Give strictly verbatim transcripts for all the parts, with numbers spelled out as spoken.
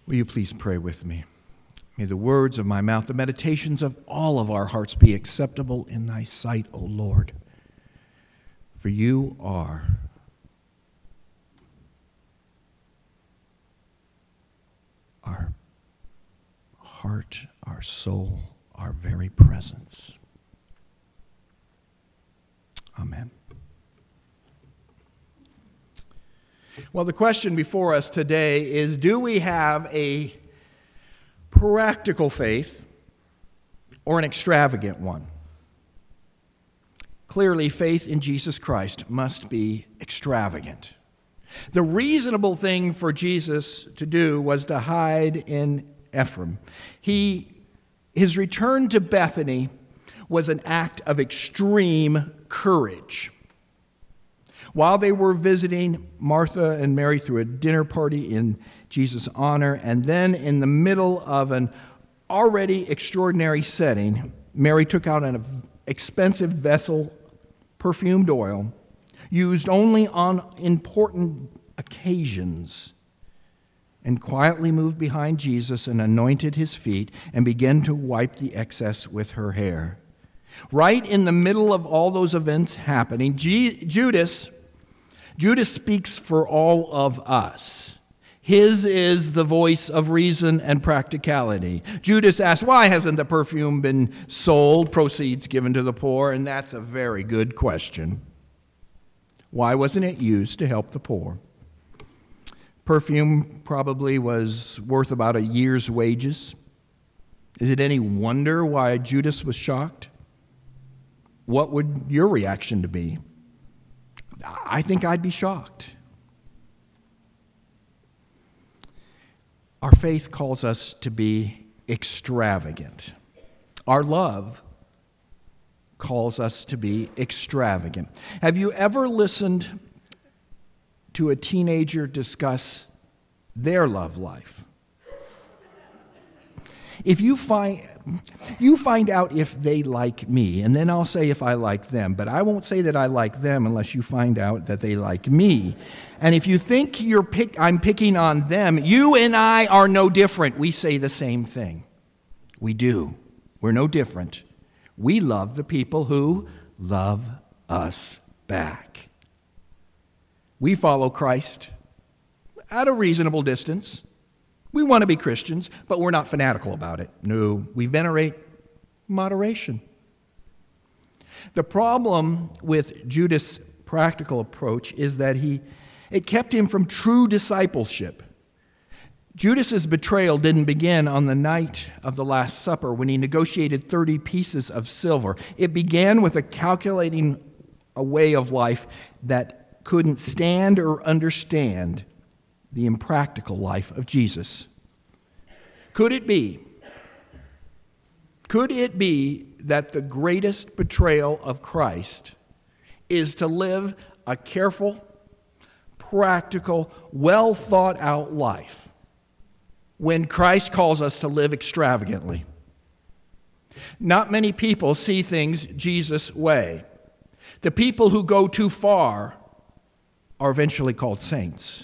Will you please pray with me? May the words of my mouth, the meditations of all of our hearts be acceptable in thy sight, O Lord. For you are our heart, our soul, our very presence. Amen. Well, the question before us today is, do we have a practical faith or an extravagant one? Clearly, faith in Jesus Christ must be extravagant. The reasonable thing for Jesus to do was to hide in Ephraim. He, his return to Bethany was an act of extreme courage. While they were visiting, Martha and Mary threw a dinner party in Jesus' honor, and then in the middle of an already extraordinary setting, Mary took out an expensive vessel, perfumed oil, used only on important occasions, and quietly moved behind Jesus and anointed his feet and began to wipe the excess with her hair. Right in the middle of all those events happening, G- Judas Judas speaks for all of us. His is the voice of reason and practicality. Judas asks, why hasn't the perfume been sold, proceeds given to the poor? And that's a very good question. Why wasn't it used to help the poor? Perfume probably was worth about a year's wages. Is it any wonder why Judas was shocked? What would your reaction to be? I think I'd be shocked. Our faith calls us to be extravagant. Our love calls us to be extravagant. Have you ever listened to a teenager discuss their love life? If you find you find out if they like me, and then I'll say if I like them, but I won't say that I like them unless you find out that they like me. And if you think you're pick, I'm picking on them, you and I are no different. We say the same thing. We do. We're no different. We love the people who love us back. We follow Christ at a reasonable distance. We want to be Christians, but we're not fanatical about it. No, we venerate moderation. The problem with Judas' practical approach is that he it kept him from true discipleship. Judas's betrayal didn't begin on the night of the Last Supper when he negotiated thirty pieces of silver. It began with a calculating a way of life that couldn't stand or understand the impractical life of Jesus. Could it be, could it be that the greatest betrayal of Christ is to live a careful, practical, well thought out life when Christ calls us to live extravagantly? Not many people see things Jesus' way. The people who go too far are eventually called saints.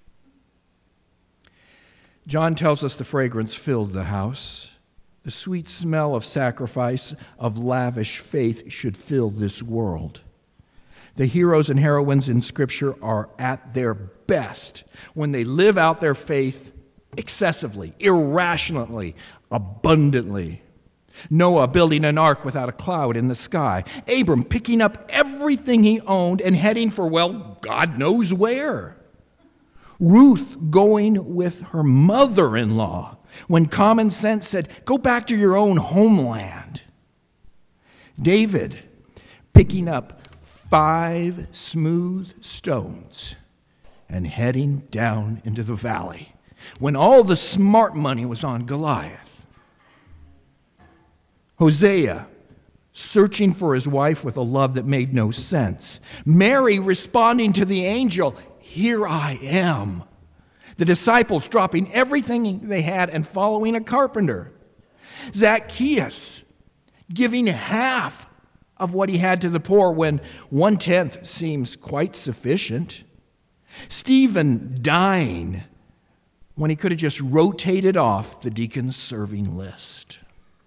John tells us the fragrance filled the house. The sweet smell of sacrifice, of lavish faith should fill this world. The heroes and heroines in Scripture are at their best when they live out their faith excessively, irrationally, abundantly. Noah building an ark without a cloud in the sky. Abram picking up everything he owned and heading for, well, God knows where. Ruth going with her mother-in-law when common sense said, go back to your own homeland. David picking up five smooth stones and heading down into the valley when all the smart money was on Goliath. Hosea searching for his wife with a love that made no sense. Mary responding to the angel, here I am. The disciples dropping everything they had and following a carpenter. Zacchaeus giving half of what he had to the poor when one-tenth seems quite sufficient. Stephen dying when he could have just rotated off the deacon's serving list.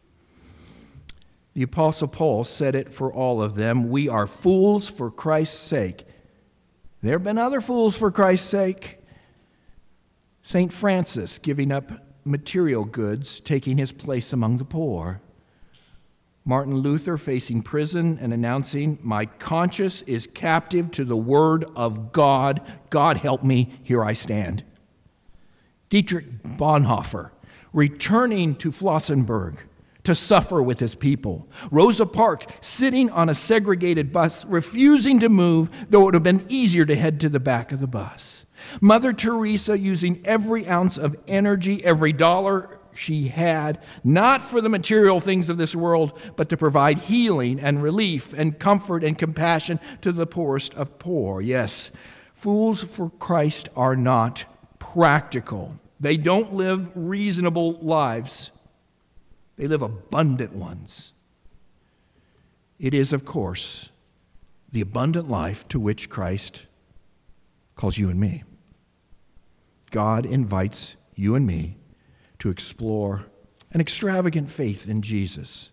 The Apostle Paul said it for all of them. We are fools for Christ's sake. There have been other fools for Christ's sake. Saint Francis giving up material goods, taking his place among the poor. Martin Luther facing prison and announcing, my conscience is captive to the word of God. God help me, here I stand. Dietrich Bonhoeffer returning to Flossenburg to suffer with his people. Rosa Parks sitting on a segregated bus, refusing to move, though it would have been easier to head to the back of the bus. Mother Teresa using every ounce of energy, every dollar she had, not for the material things of this world, but to provide healing and relief and comfort and compassion to the poorest of poor. Yes, fools for Christ are not practical. They don't live reasonable lives. They live abundant ones. It is, of course, the abundant life to which Christ calls you and me. God invites you and me to explore an extravagant faith in Jesus.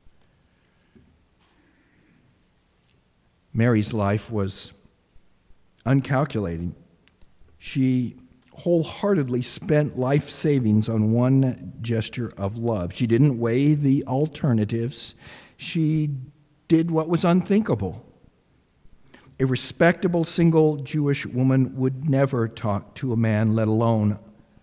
Mary's life was uncalculating. She wholeheartedly spent life savings on one gesture of love. She didn't weigh the alternatives. She did what was unthinkable. A respectable single Jewish woman would never talk to a man, let alone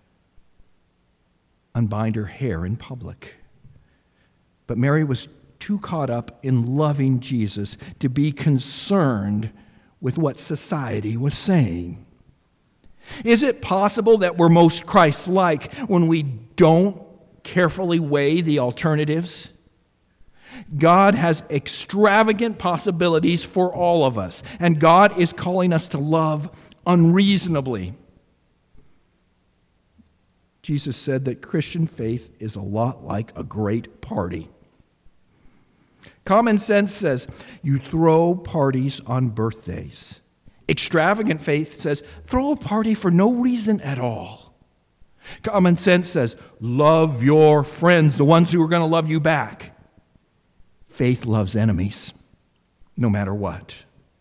unbind her hair in public. But Mary was too caught up in loving Jesus to be concerned with what society was saying. Is it possible that we're most Christ-like when we don't carefully weigh the alternatives? God has extravagant possibilities for all of us, and God is calling us to love unreasonably. Jesus said that Christian faith is a lot like a great party. Common sense says you throw parties on birthdays. Extravagant faith says throw a party for no reason at all. Common sense says love your friends, the ones who are going to love you back. Faith loves enemies, no matter what.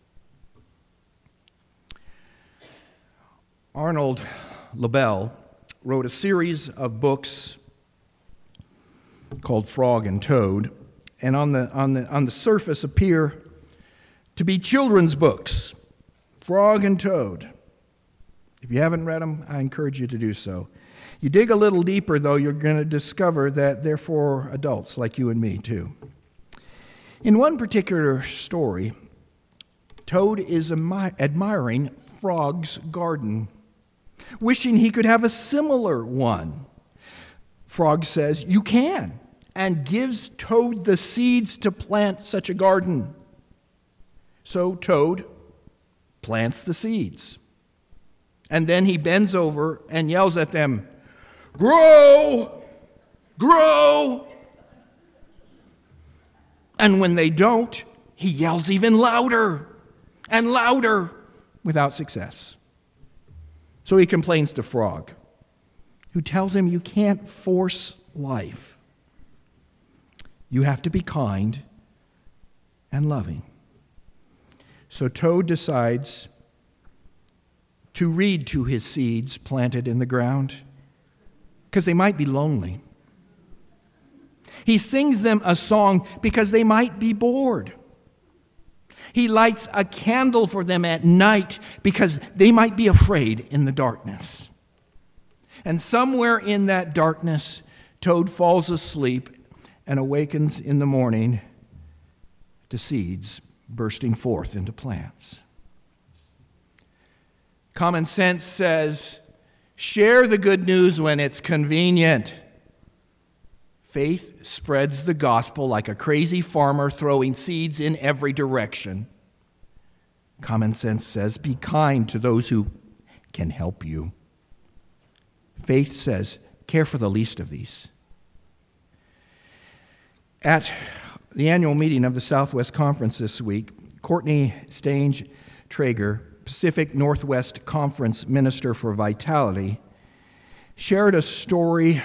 Arnold Lobel wrote a series of books called Frog and Toad, and on the, on the, on the surface appear to be children's books. Frog and Toad. If you haven't read them, I encourage you to do so. You dig a little deeper, though, you're going to discover that they're for adults like you and me, too. In one particular story, Toad is admi- admiring Frog's garden, wishing he could have a similar one. Frog says, "You can," and gives Toad the seeds to plant such a garden. So Toad plants the seeds. And then he bends over and yells at them, "Grow! Grow!" And when they don't, he yells even louder and louder without success. So he complains to Frog, who tells him you can't force life. You have to be kind and loving. So Toad decides to read to his seeds planted in the ground, because they might be lonely. He sings them a song because they might be bored. He lights a candle for them at night because they might be afraid in the darkness. And somewhere in that darkness, Toad falls asleep and awakens in the morning to seeds bursting forth into plants. Common sense says, share the good news when it's convenient. Faith spreads the gospel like a crazy farmer throwing seeds in every direction. Common sense says, be kind to those who can help you. Faith says, care for the least of these. At the annual meeting of the Southwest Conference this week, Courtney Stange Traeger, Pacific Northwest Conference Minister for Vitality, shared a story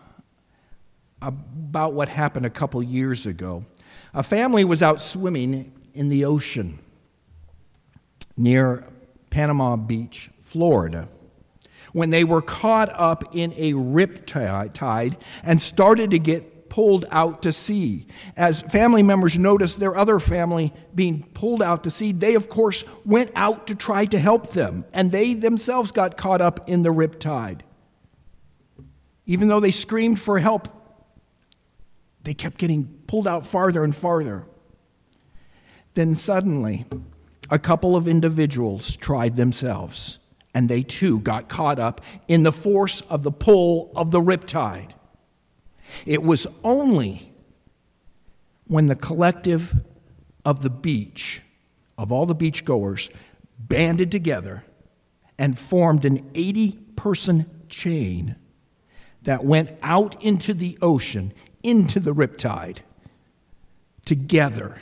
about what happened a couple years ago. A family was out swimming in the ocean near Panama Beach, Florida, when they were caught up in a rip tide and started to get pulled out to sea. As family members noticed their other family being pulled out to sea, they, of course, went out to try to help them, and they themselves got caught up in the rip tide. Even though they screamed for help, they kept getting pulled out farther and farther. Then suddenly, a couple of individuals tried themselves, and they too got caught up in the force of the pull of the riptide. It was only when the collective of the beach, of all the beachgoers, banded together and formed an eighty-person chain that went out into the ocean, into the riptide, together.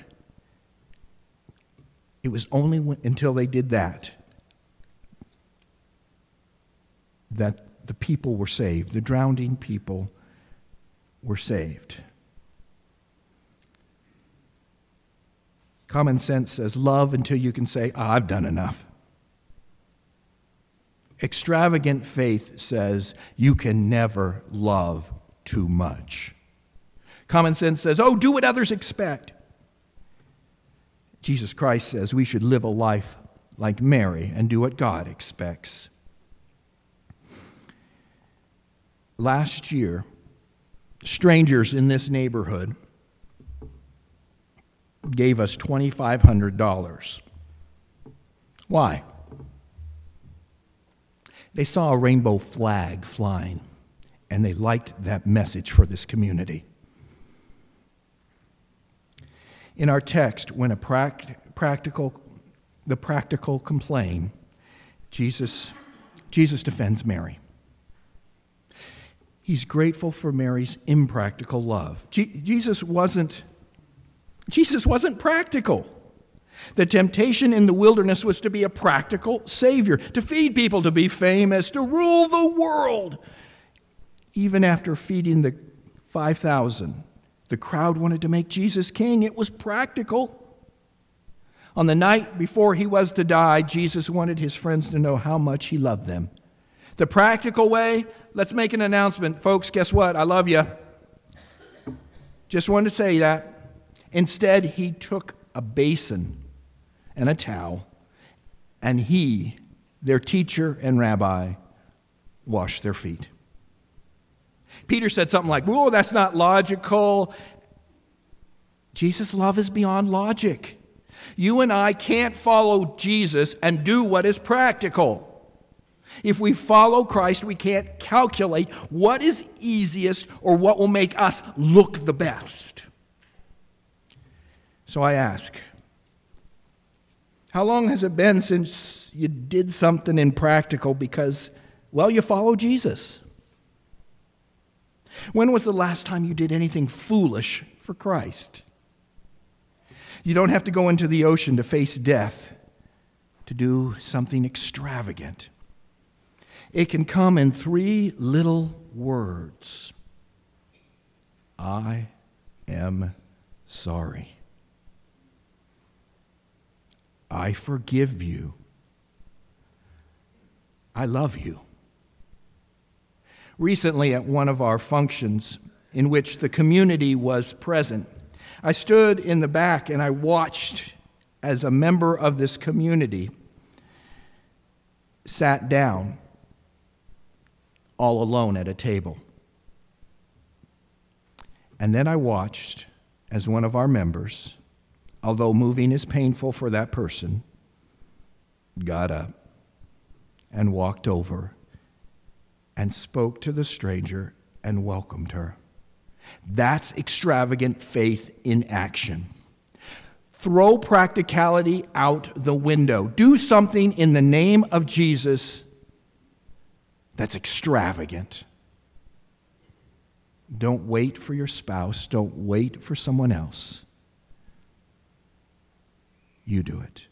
It was only when, until they did that that the people were saved. The drowning people were saved. Common sense says love until you can say, ah, I've done enough. Extravagant faith says you can never love too much. Common sense says, oh, do what others expect. Jesus Christ says we should live a life like Mary and do what God expects. Last year, strangers in this neighborhood gave us twenty-five hundred dollars. Why? They saw a rainbow flag flying, and they liked that message for this community. In our text, when a pract- practical, the practical complain, Jesus, Jesus defends Mary. He's grateful for Mary's impractical love. Je- Jesus wasn't, Jesus wasn't practical. The temptation in the wilderness was to be a practical Savior, to feed people, to be famous, to rule the world. Even after feeding the five thousand, the crowd wanted to make Jesus king. It was practical. On the night before he was to die, Jesus wanted his friends to know how much he loved them. The practical way, let's make an announcement. Folks, guess what? I love you. Just wanted to say that. Instead, he took a basin and a towel, and he, their teacher and rabbi, washed their feet. Peter said something like, whoa, that's not logical. Jesus' love is beyond logic. You and I can't follow Jesus and do what is practical. If we follow Christ, we can't calculate what is easiest or what will make us look the best. So I ask, how long has it been since you did something impractical because, well, you follow Jesus? When was the last time you did anything foolish for Christ? You don't have to go into the ocean to face death to do something extravagant. It can come in three little words. I am sorry. I forgive you. I love you. Recently, at one of our functions in which the community was present, I stood in the back and I watched as a member of this community sat down all alone at a table. And then I watched as one of our members, although moving is painful for that person, got up and walked over and spoke to the stranger and welcomed her. That's extravagant faith in action. Throw practicality out the window. Do something in the name of Jesus that's extravagant. Don't wait for your spouse. Don't wait for someone else. You do it.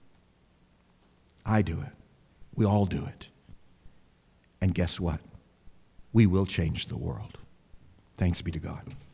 I do it. We all do it. And guess what? we will change the world. Thanks be to God.